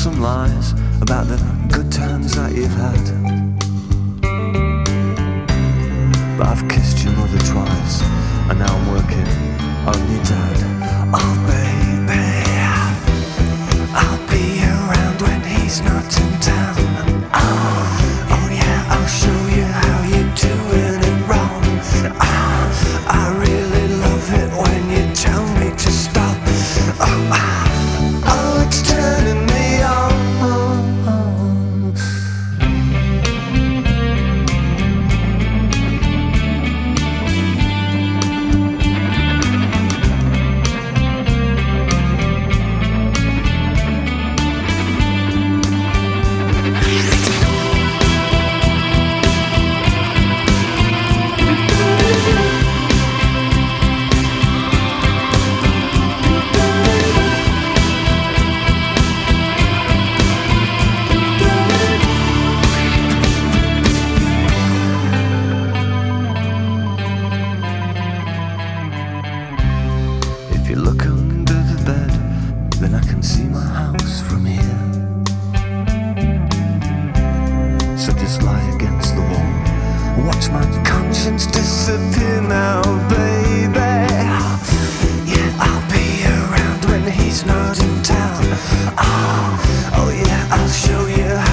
some lies about the good times that you've had. But I've kissed your mother twice, and now I'm working on your dad. Oh baby, I'll be around when he's not in town. Oh yeah, I'll show you how you're doing it wrong. I really love it when you tell me to stop. Oh, it's turning me on. If you look under the bed, then I can see my house from here. So just lie against the wall, watch my conscience disappear now, baby. Yeah, I'll be around when he's not in town. Oh yeah, I'll show you